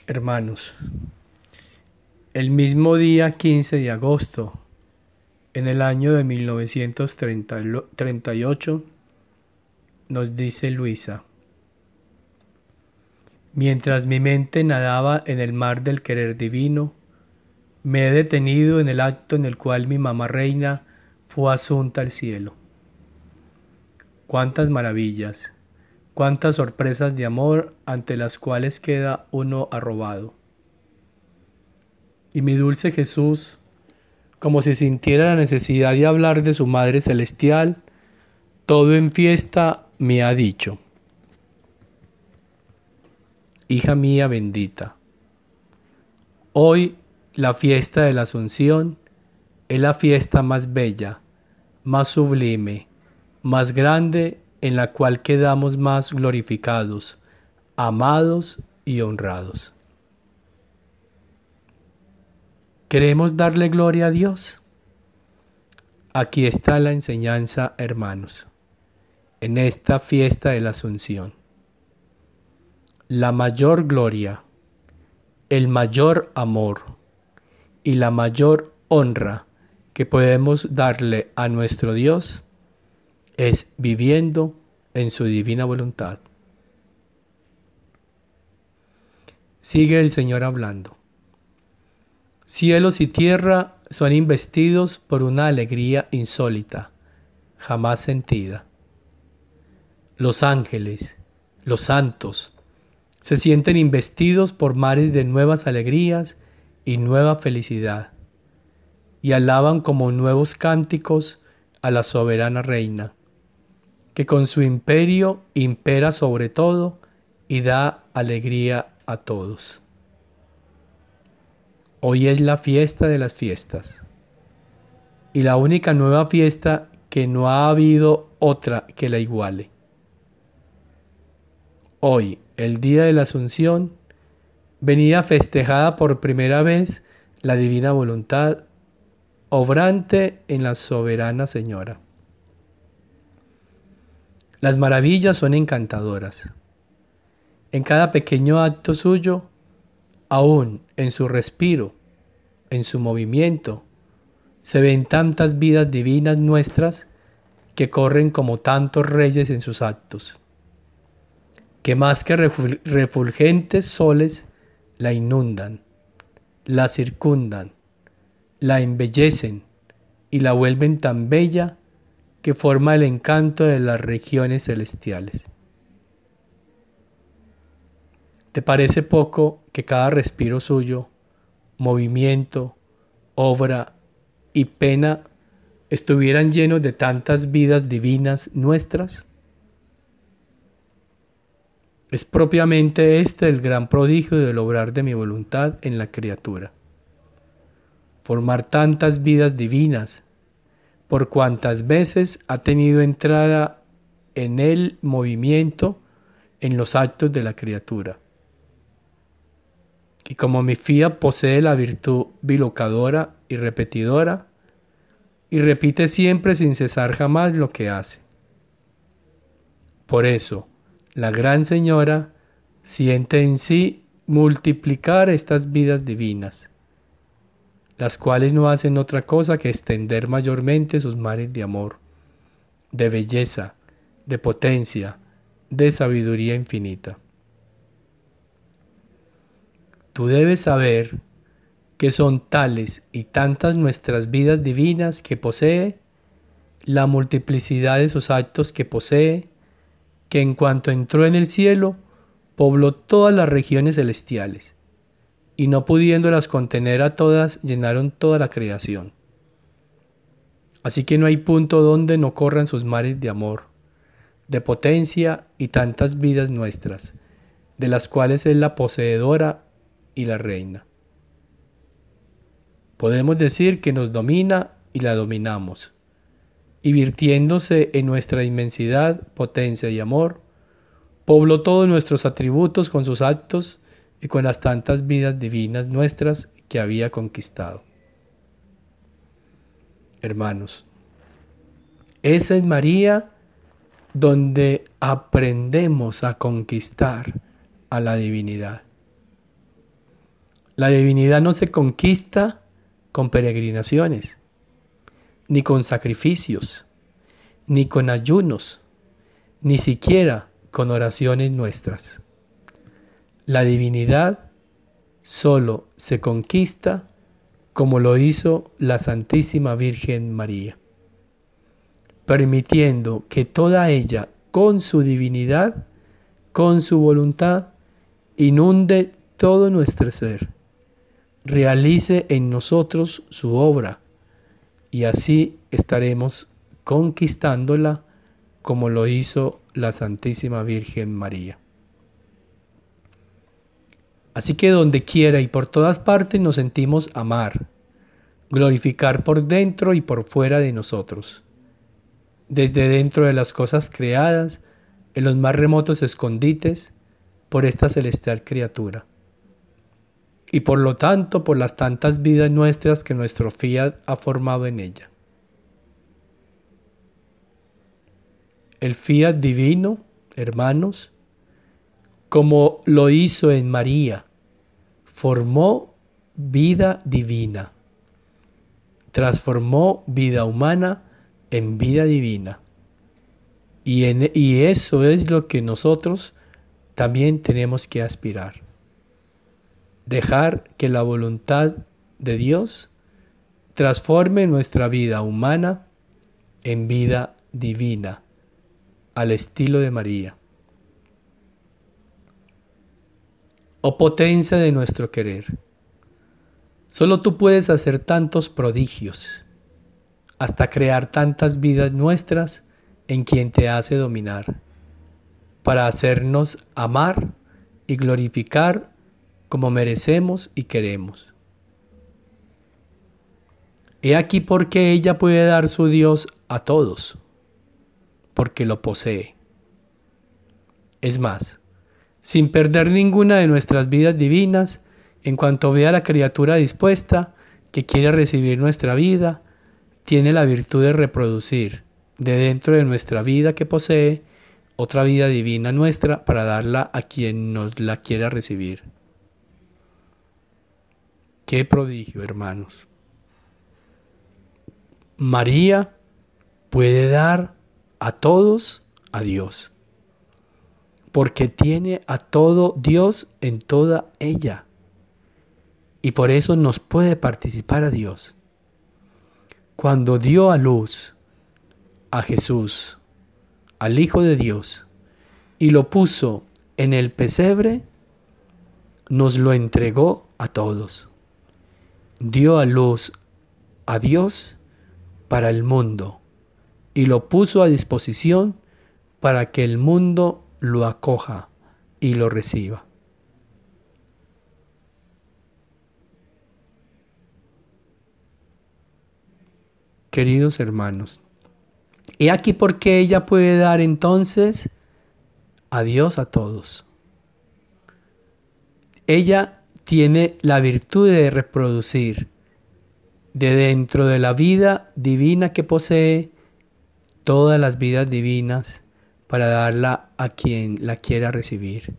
Hermanos, el mismo día 15 de agosto, en el año de 1938, nos dice Luisa: mientras mi mente nadaba en el mar del querer divino, me he detenido en el acto en el cual mi mamá reina fue asunta al cielo. Cuántas maravillas, cuántas sorpresas de amor ante las cuales queda uno arrobado. Y mi dulce Jesús, como si sintiera la necesidad de hablar de su Madre Celestial, todo en fiesta me ha dicho: hija mía bendita, hoy la fiesta de la Asunción es la fiesta más bella, más sublime, más grande, en la cual quedamos más glorificados, amados y honrados. ¿Queremos darle gloria a Dios? Aquí está la enseñanza, hermanos, en esta fiesta de la Asunción. La mayor gloria, el mayor amor y la mayor honra que podemos darle a nuestro Dios es viviendo en su divina voluntad. Sigue el Señor hablando. Cielos y tierra son investidos por una alegría insólita, jamás sentida. Los ángeles, los santos, se sienten investidos por mares de nuevas alegrías y nueva felicidad, y alaban como nuevos cánticos a la soberana reina, que con su imperio impera sobre todo y da alegría a todos. Hoy es la fiesta de las fiestas, y la única nueva fiesta que no ha habido otra que la iguale. Hoy, el día de la Asunción, venía festejada por primera vez la divina voluntad obrante en la soberana Señora. Las maravillas son encantadoras. En cada pequeño acto suyo, aún en su respiro, en su movimiento, se ven tantas vidas divinas nuestras que corren como tantos reyes en sus actos, que más que refulgentes soles la inundan, la circundan, la embellecen y la vuelven tan bella que forma el encanto de las regiones celestiales. ¿Te parece poco que cada respiro suyo, movimiento, obra y pena estuvieran llenos de tantas vidas divinas nuestras? Es propiamente este el gran prodigio del obrar de mi voluntad en la criatura. Formar tantas vidas divinas, por cuantas veces ha tenido entrada en el movimiento en los actos de la criatura. Y como mi fía posee la virtud bilocadora y repetidora, y repite siempre sin cesar jamás lo que hace. Por eso, la Gran Señora siente en sí multiplicar estas vidas divinas, las cuales no hacen otra cosa que extender mayormente sus mares de amor, de belleza, de potencia, de sabiduría infinita. Tú debes saber que son tales y tantas nuestras vidas divinas que posee, la multiplicidad de sus actos que posee, que en cuanto entró en el cielo, pobló todas las regiones celestiales, y no pudiéndolas contener a todas, llenaron toda la creación. Así que no hay punto donde no corran sus mares de amor, de potencia y tantas vidas nuestras, de las cuales es la poseedora y la reina. Podemos decir que nos domina y la dominamos, y virtiéndose en nuestra inmensidad, potencia y amor, pobló todos nuestros atributos con sus actos y con las tantas vidas divinas nuestras que había conquistado. Hermanos, esa es María donde aprendemos a conquistar a la divinidad. La divinidad no se conquista con peregrinaciones, ni con sacrificios, ni con ayunos, ni siquiera con oraciones nuestras. La divinidad solo se conquista como lo hizo la Santísima Virgen María, permitiendo que toda ella, con su divinidad, con su voluntad, inunde todo nuestro ser, realice en nosotros su obra, y así estaremos conquistándola como lo hizo la Santísima Virgen María. Así que donde quiera y por todas partes nos sentimos amar, glorificar por dentro y por fuera de nosotros, desde dentro de las cosas creadas, en los más remotos escondites, por esta celestial criatura. Y por lo tanto, por las tantas vidas nuestras que nuestro fiat ha formado en ella. El fiat divino, hermanos, como lo hizo en María, formó vida divina, transformó vida humana en vida divina. Y eso es lo que nosotros también tenemos que aspirar. Dejar que la voluntad de Dios transforme nuestra vida humana en vida divina, al estilo de María. Oh potencia de nuestro querer, solo tú puedes hacer tantos prodigios, hasta crear tantas vidas nuestras en quien te hace dominar, para hacernos amar y glorificar como merecemos y queremos. He aquí por qué ella puede dar su Dios a todos, porque lo posee. Es más, sin perder ninguna de nuestras vidas divinas, en cuanto vea a la criatura dispuesta, que quiere recibir nuestra vida, tiene la virtud de reproducir, de dentro de nuestra vida que posee, otra vida divina nuestra para darla a quien nos la quiera recibir. ¡Qué prodigio, hermanos! María puede dar a todos a Dios, porque tiene a todo Dios en toda ella, y por eso nos puede participar a Dios. Cuando dio a luz a Jesús, al Hijo de Dios, y lo puso en el pesebre, nos lo entregó a todos. Dio a luz a Dios para el mundo y lo puso a disposición para que el mundo lo acoja y lo reciba. Queridos hermanos, he aquí por qué ella puede dar entonces a Dios a todos. Ella tiene la virtud de reproducir de dentro de la vida divina que posee todas las vidas divinas para darla a quien la quiera recibir.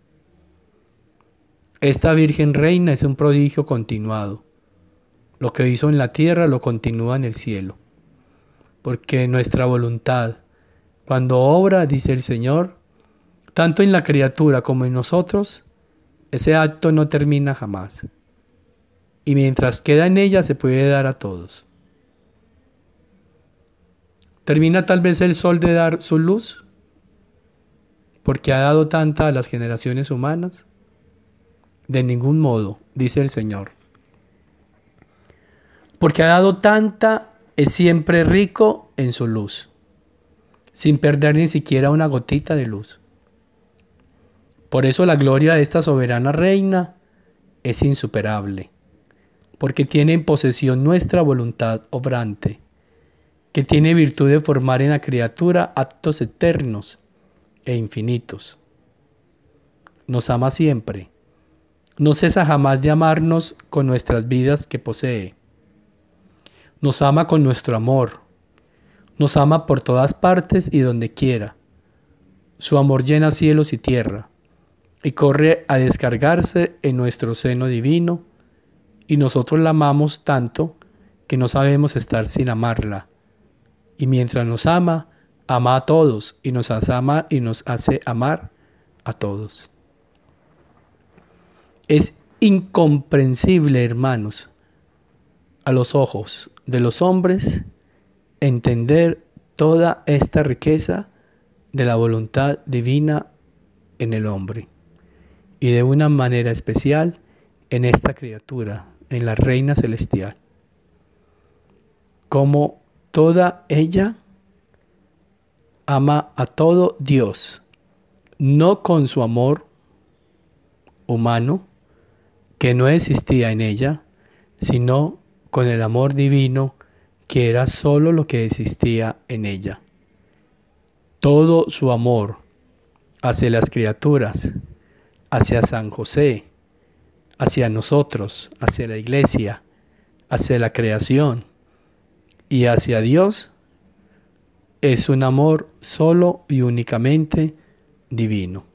Esta Virgen Reina es un prodigio continuado. Lo que hizo en la tierra lo continúa en el cielo. Porque nuestra voluntad, cuando obra, dice el Señor, tanto en la criatura como en nosotros, ese acto no termina jamás. Y mientras queda en ella se puede dar a todos. ¿Termina tal vez el sol de dar su luz? Porque ha dado tanta a las generaciones humanas. De ningún modo, dice el Señor. Porque ha dado tanta, es siempre rico en su luz, sin perder ni siquiera una gotita de luz. Por eso la gloria de esta soberana reina es insuperable, porque tiene en posesión nuestra voluntad obrante, que tiene virtud de formar en la criatura actos eternos e infinitos. Nos ama siempre, no cesa jamás de amarnos con nuestras vidas que posee. Nos ama con nuestro amor, nos ama por todas partes y donde quiera. Su amor llena cielos y tierra, y corre a descargarse en nuestro seno divino, y nosotros la amamos tanto que no sabemos estar sin amarla. Y mientras nos ama, ama a todos y nos hace amar a todos. Es incomprensible, hermanos, a los ojos de los hombres entender toda esta riqueza de la voluntad divina en el hombre y de una manera especial en esta criatura, en la Reina Celestial. Como toda ella ama a todo Dios, no con su amor humano, que no existía en ella, sino con el amor divino, que era solo lo que existía en ella. Todo su amor hacia las criaturas, hacia San José, hacia nosotros, hacia la iglesia, hacia la creación y hacia Dios, es un amor solo y únicamente divino.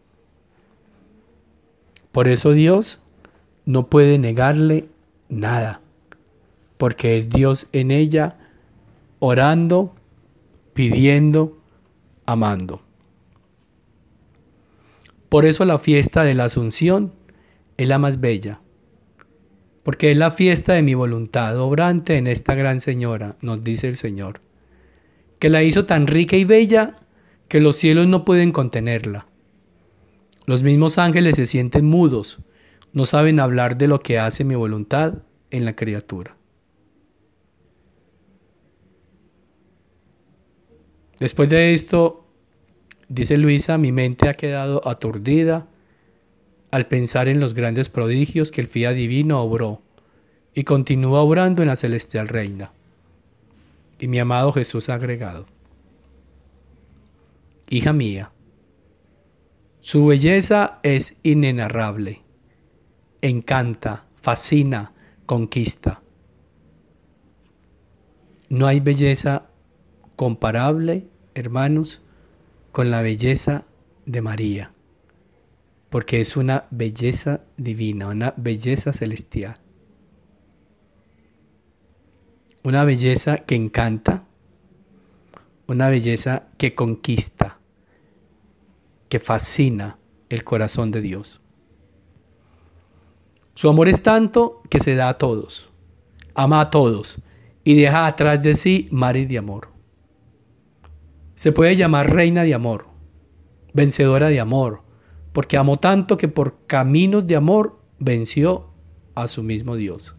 Por eso Dios no puede negarle nada, porque es Dios en ella, orando, pidiendo, amando. Por eso la fiesta de la Asunción es la más bella, porque es la fiesta de mi voluntad obrante en esta gran señora, nos dice el Señor, que la hizo tan rica y bella que los cielos no pueden contenerla. Los mismos ángeles se sienten mudos, no saben hablar de lo que hace mi voluntad en la criatura. Después de esto, dice Luisa, mi mente ha quedado aturdida al pensar en los grandes prodigios que el fiat divino obró y continúa obrando en la celestial reina. Y mi amado Jesús ha agregado: hija mía, su belleza es inenarrable, encanta, fascina, conquista. No hay belleza comparable, hermanos, con la belleza de María, porque es una belleza divina, una belleza celestial. Una belleza que encanta, una belleza que conquista, que fascina el corazón de Dios. Su amor es tanto que se da a todos, ama a todos y deja atrás de sí mares de amor. Se puede llamar reina de amor, vencedora de amor, porque amó tanto que por caminos de amor venció a su mismo Dios.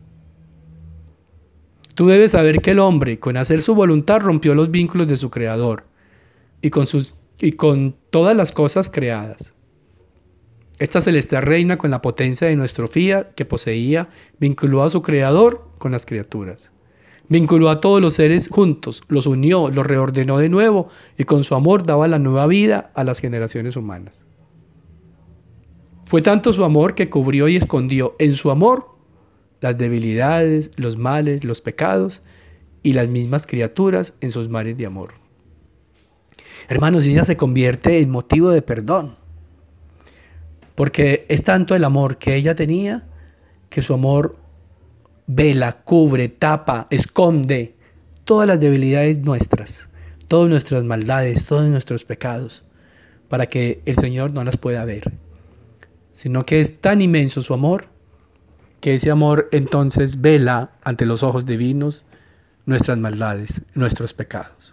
Tú debes saber que el hombre, con hacer su voluntad, rompió los vínculos de su Creador y con todas las cosas creadas. Esta celestial reina, con la potencia de nuestro fiat que poseía, vinculó a su Creador con las criaturas. Vinculó a todos los seres juntos, los unió, los reordenó de nuevo y con su amor daba la nueva vida a las generaciones humanas. Fue tanto su amor que cubrió y escondió en su amor las debilidades, los males, los pecados y las mismas criaturas en sus mares de amor. Hermanos, ella se convierte en motivo de perdón, porque es tanto el amor que ella tenía que su amor vela, cubre, tapa, esconde todas las debilidades nuestras, todas nuestras maldades, todos nuestros pecados, para que el Señor no las pueda ver, sino que es tan inmenso su amor, que ese amor entonces vela ante los ojos divinos nuestras maldades, nuestros pecados.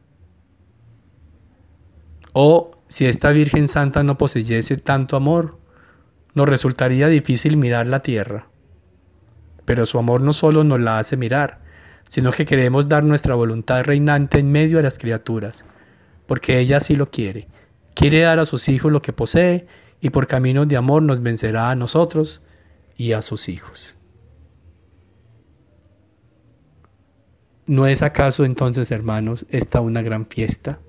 O si esta Virgen Santa no poseyese tanto amor, nos resultaría difícil mirar la tierra. Pero su amor no solo nos la hace mirar, sino que queremos dar nuestra voluntad reinante en medio de las criaturas, porque ella así lo quiere. Quiere dar a sus hijos lo que posee y por caminos de amor nos vencerá a nosotros y a sus hijos. ¿No es acaso entonces, hermanos, esta una gran fiesta?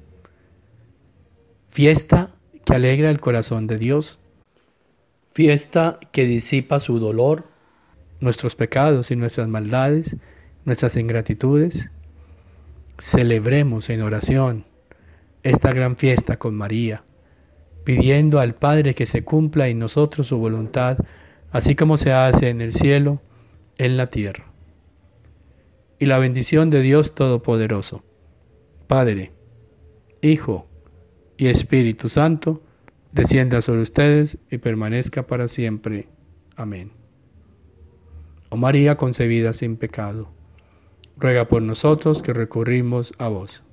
Fiesta que alegra el corazón de Dios. Fiesta que disipa su dolor, nuestros pecados y nuestras maldades, nuestras ingratitudes. Celebremos en oración esta gran fiesta con María, pidiendo al Padre que se cumpla en nosotros su voluntad, así como se hace en el cielo, en la tierra. Y la bendición de Dios Todopoderoso, Padre, Hijo y Espíritu Santo, descienda sobre ustedes y permanezca para siempre. Amén. Oh María concebida sin pecado, ruega por nosotros que recurrimos a vos.